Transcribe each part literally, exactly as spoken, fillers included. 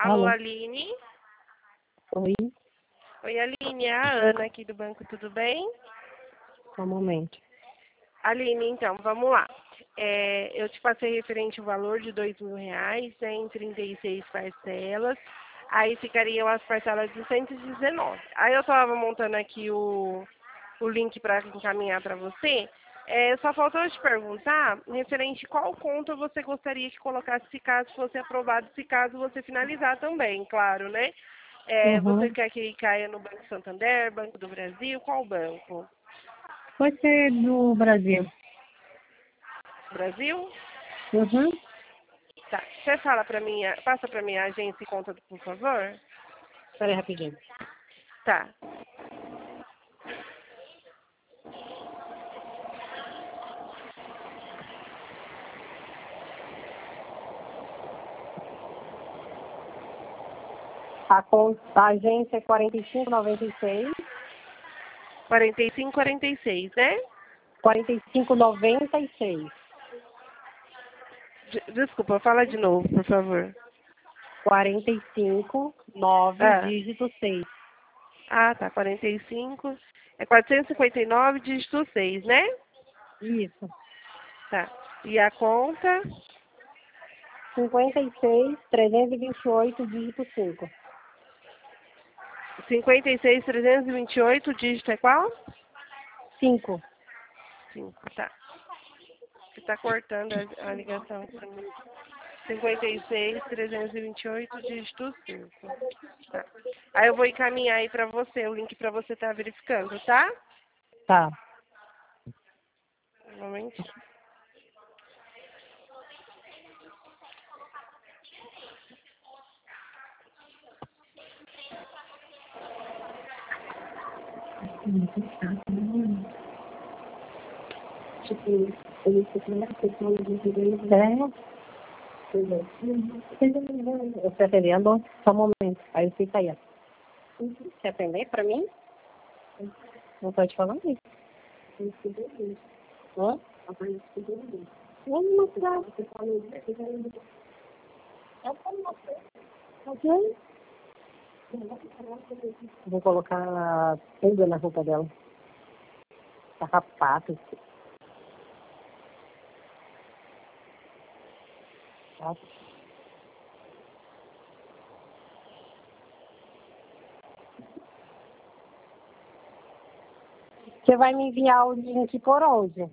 Alô, Alô. Aline? Oi, Oi, Aline, é a Ana aqui do banco, tudo bem? só um momento. Aline, então, vamos lá. É, eu te passei referente o valor de dois mil reais, né, em trinta e seis parcelas. Aí ficariam as parcelas de cento e dezenove. Aí eu estava montando aqui o, o link para encaminhar para você. É, só faltou eu te perguntar, referente qual conta você gostaria que colocasse se caso fosse aprovado, se caso você finalizar também, claro, né? É, você Uhum. quer que caia no Banco Santander, Banco do Brasil, qual banco? Pode ser do Brasil. Brasil? Uhum. Tá. Você fala para mim, passa para mim a agência e conta, por favor? Espera aí rapidinho. Tá. A, conta, a agência é quarenta e cinco noventa e seis. quarenta e cinco, quarenta e seis, né? quarenta e cinco noventa e seis. De- Desculpa, fala de novo, por favor. quarenta e cinco nove Ah, dígito seis. ah tá. quarenta e cinco. É quatrocentos e cinquenta e nove, dígito seis, né? Isso. Tá. E a conta? cinquenta e seis trezentos e vinte e oito dígito cinco. cinquenta e seis, trezentos e vinte e oito, dígito é qual? cinco. cinco, tá. Você tá cortando a, a ligação aqui pra mim. cinquenta e seis, trezentos e vinte e oito, dígito cinco. Tá. Aí eu vou encaminhar aí pra você, o link pra você estar verificando, tá? Tá. Normalmente. Tipo, ele se primeira pessoa de direito. É. Eu estou atendendo, só um momento. Aí fica aí, ó. Quer atender pra mim? Não tô te falando isso. Hã? Vamos mostrar. Ok. Vou colocar pulga na roupa dela. Carrapato. Tá? Você vai me enviar o link por onde?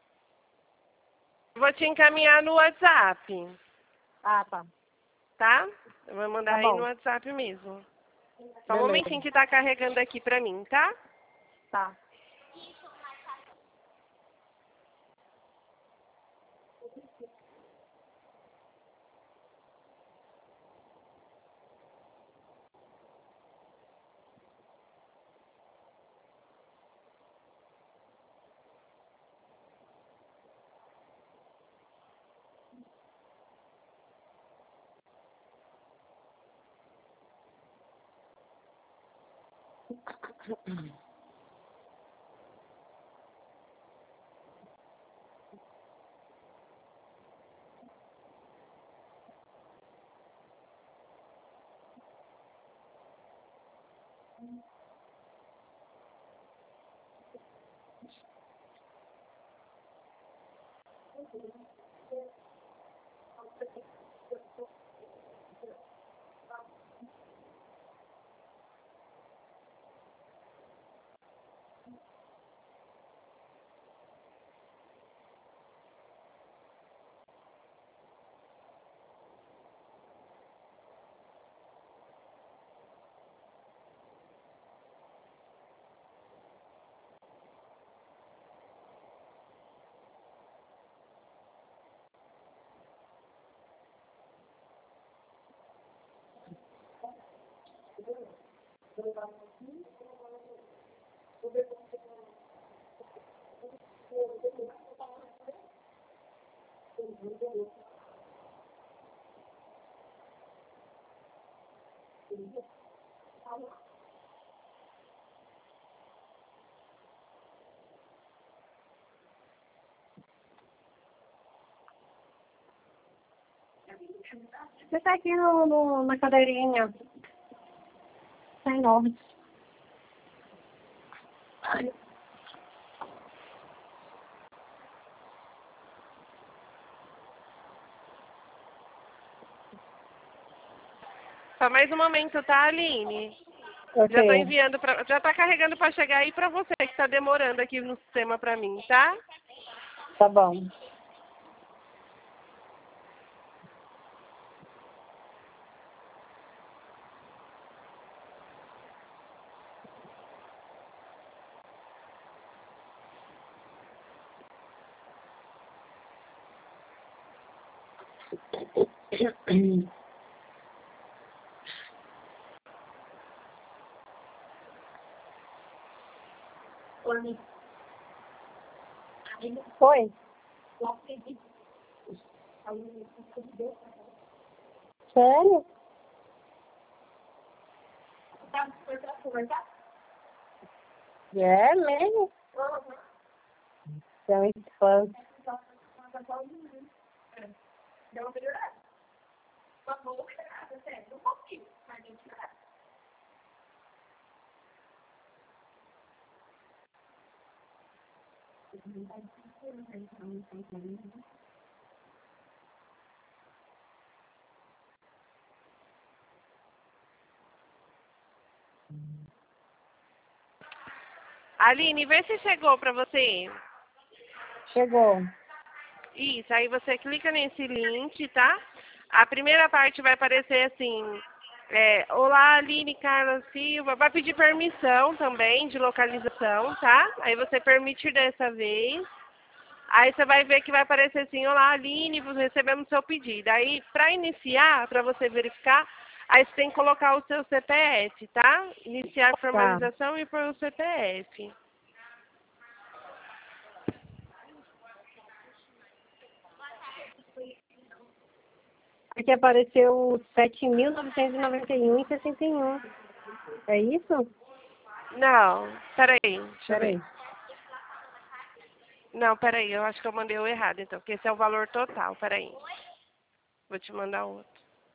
Vou te encaminhar no WhatsApp, Ah, tá. tá? Eu vou mandar Tá aí no bom. WhatsApp mesmo. Só um momentinho Beleza. que tá carregando aqui pra mim, tá? Tá. Você tá aqui no, no, na cadeirinha. Tá enorme. Só mais um momento, tá, Aline? Ok. Já tô enviando pra, já tá carregando para chegar aí para você que tá demorando aqui no sistema para mim, tá? Tá bom. Foi? Sério? É mesmo? É muito fã. Aline, vê se chegou para você. Chegou. Isso, aí você clica nesse link, tá? A primeira parte vai aparecer assim, é, olá, Aline Carla Silva, vai pedir permissão também de localização, tá? Aí você permitir dessa vez. Aí você vai ver que vai aparecer assim, olá, Aline, recebemos seu pedido. Aí, para iniciar, para você verificar, aí você tem que colocar o seu C P F, tá? Iniciar a Tá. formalização e pôr o C P F. Aqui apareceu sete mil novecentos e noventa e um e sessenta e um. É isso? Não, peraí, deixa eu ver. Peraí. Não, peraí, eu acho que eu mandei o errado, então, porque esse é o valor total, peraí. Vou te mandar outro.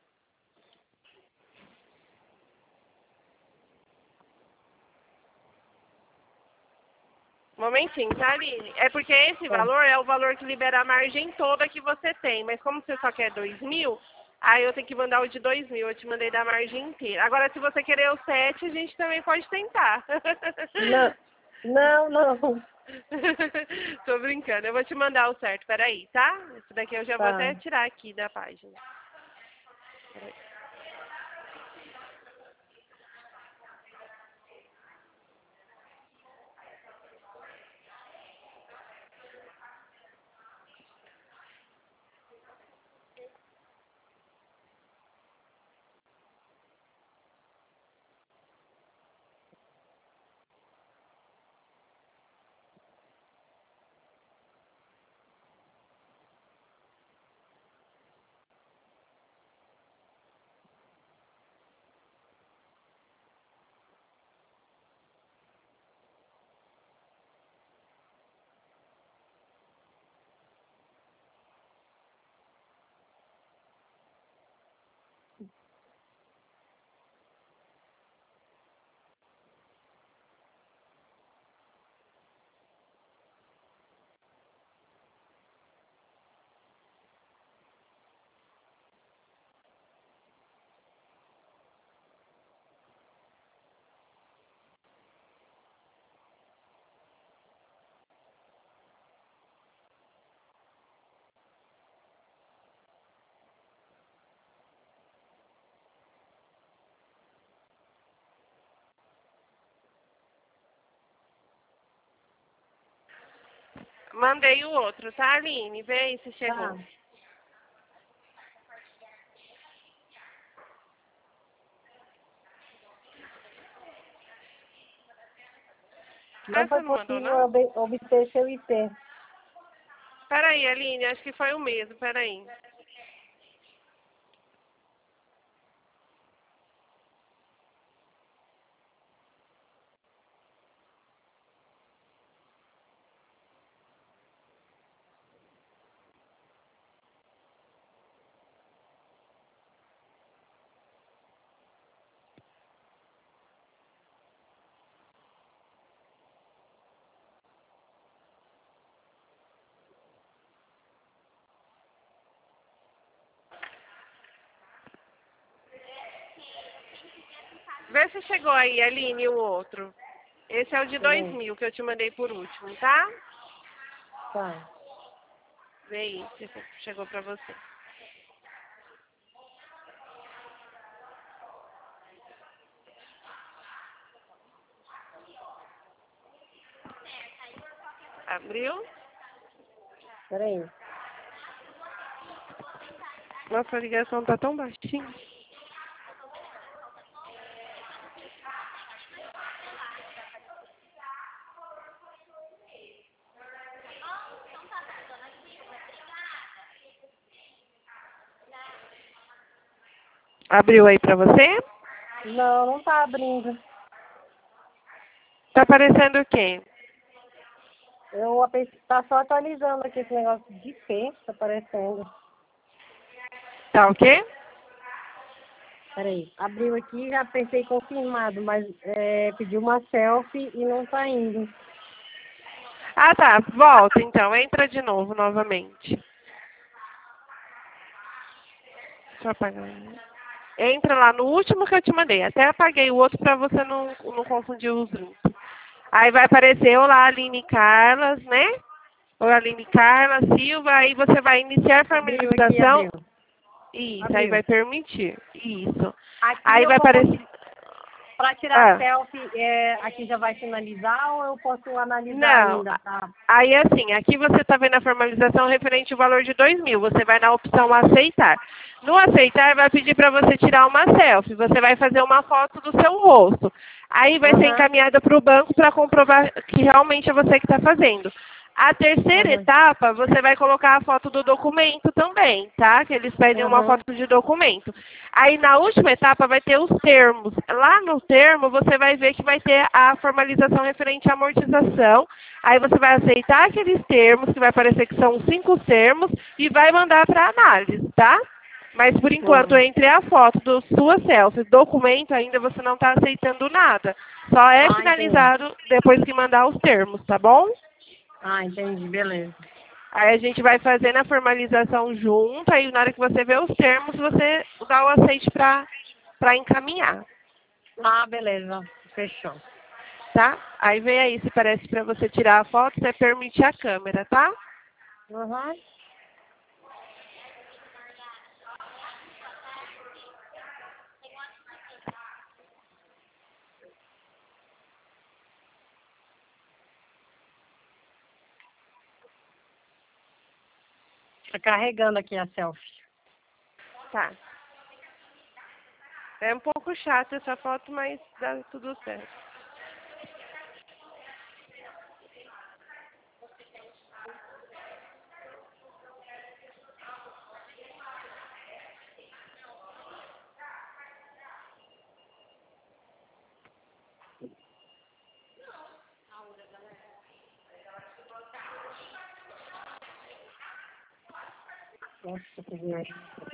Momentinho, tá, Aline? É porque esse Tá. valor é o valor que libera a margem toda que você tem, mas como você só quer dois mil, aí eu tenho que mandar o de dois mil, eu te mandei da margem inteira. Agora, se você querer o sete, a gente também pode tentar. Não, não, não. Tô brincando, eu vou te mandar o certo, peraí, tá? Esse daqui eu já vou Tá. até tirar aqui da página. Peraí. Mandei o outro, tá, Aline? Vê aí se chegou. Tá. Ah, Não você foi não mandou, possível não? ob- obter seu I P. Peraí, Aline, acho que foi o mesmo, peraí. Vê se chegou aí, Aline, o outro. Esse é o de dois mil que eu te mandei por último, tá? Tá. Vê aí se chegou pra você. Abriu? Peraí. Nossa, a ligação tá tão baixinha. Abriu aí pra você? Não, não tá abrindo. Tá aparecendo o quê? Eu ape- tá só atualizando aqui esse negócio de P, tá aparecendo. Tá o quê? Peraí. Abriu aqui, já apertei confirmado, mas é, pediu uma selfie e não tá indo. Ah, tá. Volta então. Entra de novo, novamente. Deixa eu apagar. Entra lá no último que eu te mandei. Até apaguei o outro pra você não, não confundir os links. Aí vai aparecer olá, Aline Carlas, né? Ou Aline Carla Silva. Aí você vai iniciar a Abriu aqui, formalização. abriu. Isso, aí Abriu. vai permitir. Isso. Aqui Aí eu vai vou aparecer. conseguir. Para tirar Ah. selfie, é, aqui já vai finalizar ou eu posso analisar Não. ainda? Tá? Aí assim, aqui você está vendo a formalização referente ao valor de dois mil. Você vai na opção aceitar. No aceitar vai pedir para você tirar uma selfie. Você vai fazer uma foto do seu rosto. Aí vai ser Aham, encaminhada para o banco para comprovar que realmente é você que está fazendo. A terceira aham, etapa, você vai colocar a foto do documento também, tá? Que eles pedem uma aham, foto de documento. Aí na última etapa vai ter os termos. Lá no termo você vai ver que vai ter a formalização referente à amortização. Aí você vai aceitar aqueles termos, que vai parecer que são cinco termos, e vai mandar para análise, tá? Mas por enquanto, aham. entre a foto do sua selfie e documento, ainda você não está aceitando nada. Só é Ah, entendi. finalizado depois que mandar os termos, tá bom? Ah, entendi, beleza. Aí a gente vai fazendo a formalização junto, aí na hora que você vê os termos, você dá o aceite para para encaminhar, Ah, beleza. Fechou. tá? Aí vem aí se parece para você tirar a foto, você permite a câmera, tá? Aham. Tá carregando aqui a selfie. Tá. É um pouco chato essa foto, mas dá tudo certo. Nossa, que viagem.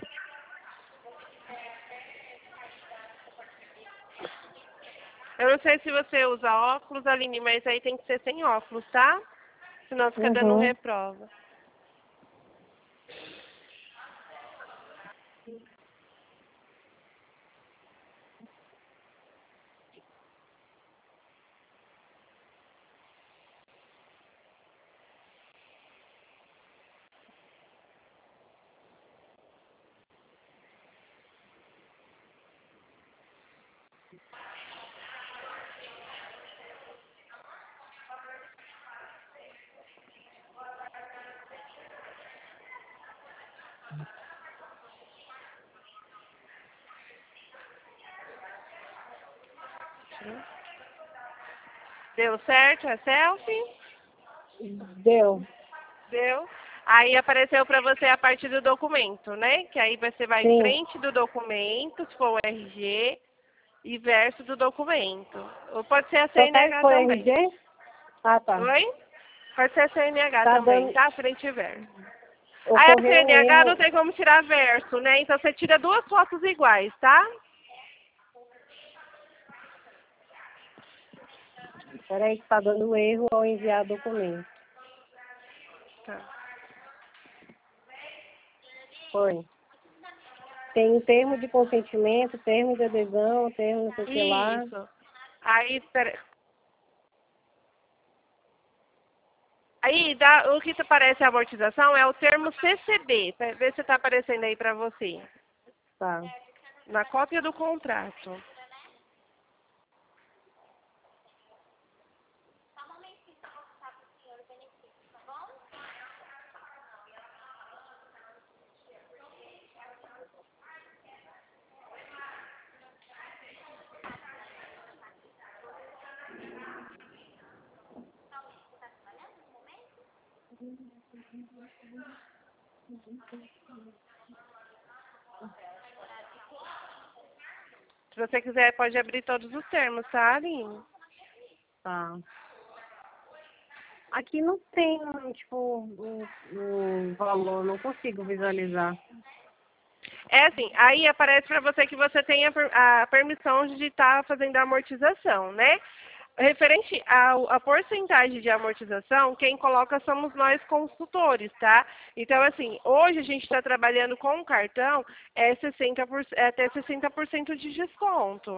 Eu não sei se você usa óculos, Aline, mas aí tem que ser sem óculos, tá? Senão fica dando Uhum. reprova. Deu certo a selfie? Deu. Deu. Aí apareceu para você a parte do documento, né? Que aí você vai em Sim. frente do documento, se for o R G, e verso do documento. Ou pode ser a Só tá C N H com R também. G? Ah, tá. Oi? Pode ser a C N H Tá também, dando. tá? Frente e verso. Aí a Ocorreu um C N H não erro. tem como tirar verso, né? Então você tira duas fotos iguais, tá? Peraí que tá dando erro ao enviar documento. Tá. Foi. tem um termo de consentimento, termo de adesão, termo não sei o que lá. Isso. Aí, pera... Aí dá, o que aparece a amortização é o termo C C B. Vê se está aparecendo aí para você. Tá. Na cópia do contrato. Se você quiser, pode abrir todos os termos, tá, Aline? Tá. Aqui não tem, tipo, o, o valor, não consigo visualizar. É assim, aí aparece para você que você tem a, per- a permissão de estar fazendo a amortização, né? Referente ao- à porcentagem de amortização, quem coloca somos nós consultores, tá? Então, assim, hoje a gente está trabalhando com o cartão, é sessenta por cento, é até sessenta por cento de desconto.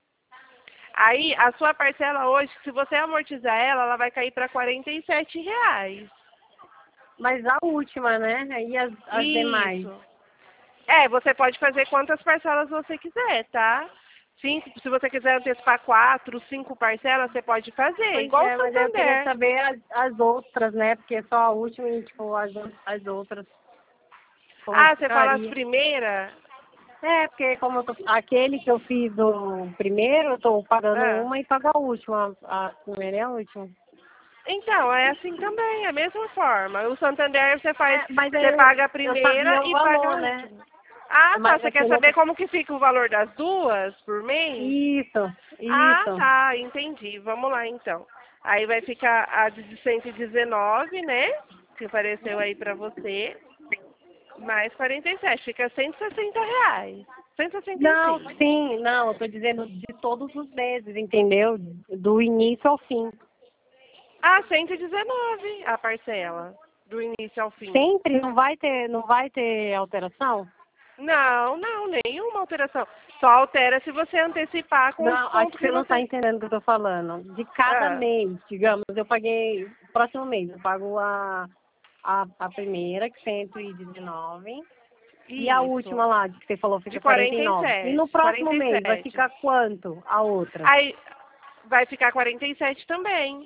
Aí, a sua parcela hoje, se você amortizar ela, ela vai cair para quarenta e sete reais. Mas a última, né? Aí as, as demais. Isso. É, você pode fazer quantas parcelas você quiser, tá? Cinco, se você quiser antecipar quatro, cinco parcelas, você pode fazer, Pois igual o é, mas eu queria Santander. saber as, as outras, né? Porque só a última e, tipo, as, as outras. Como Ah, você fala as ficaria? primeiras? É, porque como eu tô, aquele que eu fiz o primeiro, eu tô pagando Ah. uma e pago a última. A primeira e a última. Então, é assim também, é a mesma forma. O Santander você faz, É, mas aí você eu, paga a eu sabia primeira o e paga a valor, né? última. Ah, tá. Mas Você aqui quer eu não... saber como que fica o valor das duas por mês? Isso, Ah, isso. tá, entendi. Vamos lá então. Aí vai ficar a de cento e dezenove, né? Que apareceu aí pra você. Mais quarenta e sete, fica cento e sessenta reais. cento e sessenta e Não, cinco. sim, não, eu tô dizendo de todos os meses, entendeu? Do início ao fim. Ah, cento e dezenove a parcela. Do início ao fim. Sempre não vai ter, não vai ter alteração? Não, não, nenhuma alteração. Só altera se você antecipar com o Não, acho desconto que que você não está você... entendendo o que eu estou falando. De cada Ah, mês, digamos, eu paguei, próximo mês, eu pago a, a, a primeira, que cento e dezenove, e a isso. última lá, que você falou, De fica quarenta e quarenta e nove. E no sete. próximo quarenta e mês vai sete. ficar quanto a outra? Aí vai ficar quarenta e sete também.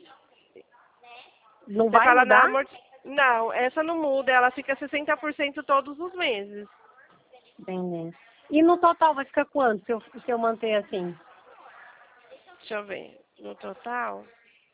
Não Você vai fala na mudar? amorti... Não, essa não muda, ela fica sessenta por cento todos os meses. Entendi. E no total vai ficar quanto se eu, se eu manter assim? Deixa eu ver. No total.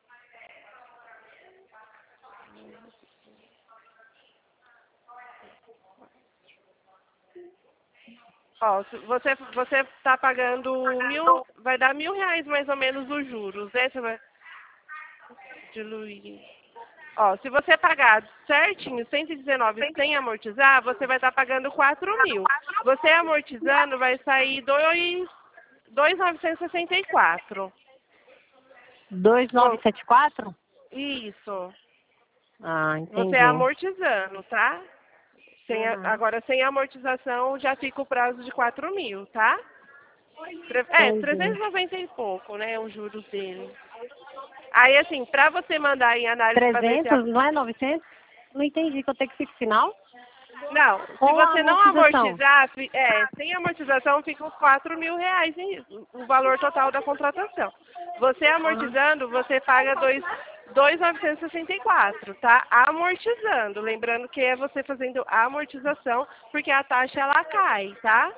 Ó, se você você está pagando mil, vai dar mil reais mais ou menos os juros, né? Você vai diluir. Ó, se você pagar certinho, cento e dezenove sem amortizar, você vai estar pagando quatro mil. Você amortizando vai sair dois, dois novecentos e sessenta e quatro. dois mil novecentos e setenta e quatro? Isso. Ah, Você entendi. amortizando, tá? Sem a- Uhum. agora, sem amortização, já fica o prazo de quatro mil, tá? Tre- É, trezentos Entendi. e noventa e pouco, né, os juros dele. Aí, assim, pra você mandar em análise para ver se... A... trezentos, não é novecentos? Não entendi que eu tenho que ficar final? Não, se Ou a você não amortização? amortizar, fi- é, sem amortização fica os quatro mil reais em- o valor total da contratação. Você amortizando, você paga dois dois mil novecentos e sessenta e quatro, tá? Amortizando. Lembrando que é você fazendo a amortização, porque a taxa ela cai, tá?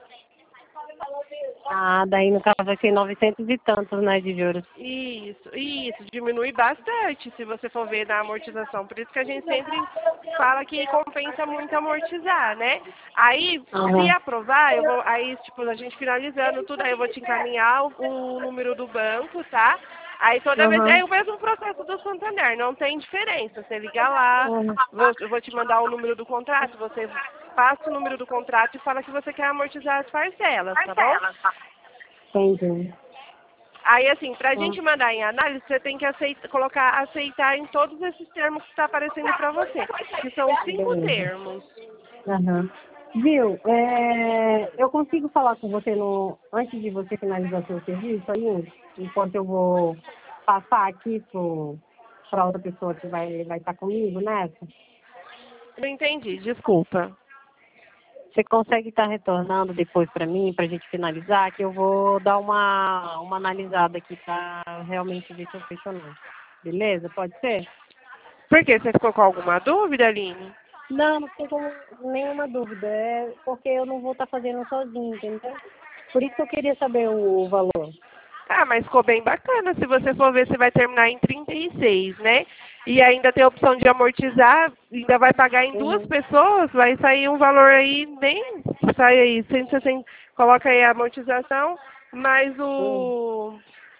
Ah, daí no caso vai ser novecentos e tantos, né, de juros. Isso, isso, diminui bastante se você for ver na amortização. Por isso que a gente sempre fala que compensa muito amortizar, né? Aí, se Uhum. aprovar, eu vou, aí, tipo, a gente finalizando tudo, aí eu vou te encaminhar o, o número do banco, tá? Aí toda vez, Uhum. é o mesmo processo do Santander, não tem diferença. Você liga lá, Uhum. vou- eu vou te mandar o número do contrato, você passa o número do contrato e fala que você quer amortizar as parcelas, tá bom? Entendi. Aí, assim, para a Uhum. gente mandar em análise, você tem que aceitar, colocar aceitar em todos esses termos que está aparecendo para você, que são cinco Beleza. termos. Uhum. Viu, é, eu consigo falar com você no, antes de você finalizar seu serviço aí, enquanto eu vou passar aqui para outra pessoa que vai vai estar comigo nessa? Não entendi, desculpa. Você consegue estar retornando depois para mim, para a gente finalizar, que eu vou dar uma, uma analisada aqui para realmente ver se eu fecho ou não. Beleza? Pode ser? Por quê? Você ficou com alguma dúvida, Aline? Não, não fiquei com nenhuma dúvida. É porque eu não vou estar fazendo sozinho, entendeu? Por isso que eu queria saber o valor. Ah, mas ficou bem bacana. Se você for ver, você vai terminar em trinta e seis, né? E ainda tem a opção de amortizar, ainda vai pagar em duas Uhum. pessoas, vai sair um valor aí, nem sai aí, cento e sessenta, coloca aí a amortização, mais Uhum. o,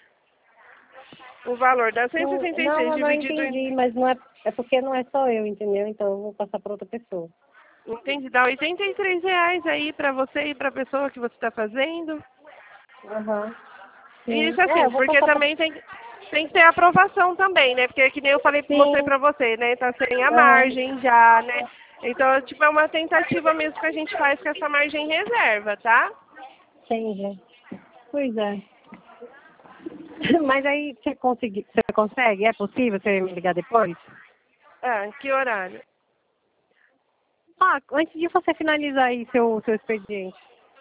o valor, dá cento e Não, sessenta e não, seis eu não dividido em, entendi, mas não é, é porque não é só eu, entendeu? Então eu vou passar para outra pessoa. entende? Dá oitenta e três reais aí para você e para a pessoa que você está fazendo. Aham. Sim. Isso É, assim, eu vou porque passar para... também tem, tem que ter aprovação também, né? Porque que nem eu falei, mostrei Sim. pra você, né? Tá sem a Aham. margem já, né? Então, tipo, é uma tentativa mesmo que a gente faz com essa margem reserva, tá? Entendi. Pois é. Mas aí você, consegui, você consegue? É possível você me ligar depois? Ah, que horário? Ah, antes de você finalizar aí seu, seu expediente.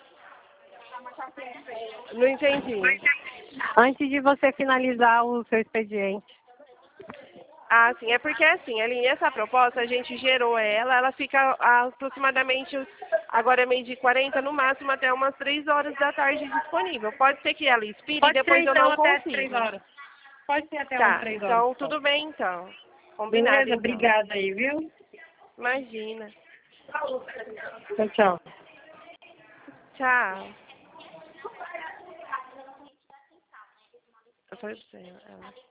Não entendi. Antes de você finalizar o seu expediente. Ah, sim, é porque assim, ali essa proposta a gente gerou ela, ela fica aproximadamente, agora é meio de quarenta, no máximo até umas três horas da tarde disponível. Pode ser que ela expire e Pode ser depois eu então não até as três consigo. horas. Pode ser até umas Tá, três horas. então tudo bem então. Combinado Beleza? então. Obrigada aí, viu? Imagina. Tchau, tchau. Tchau. Eu falei pra você, ela.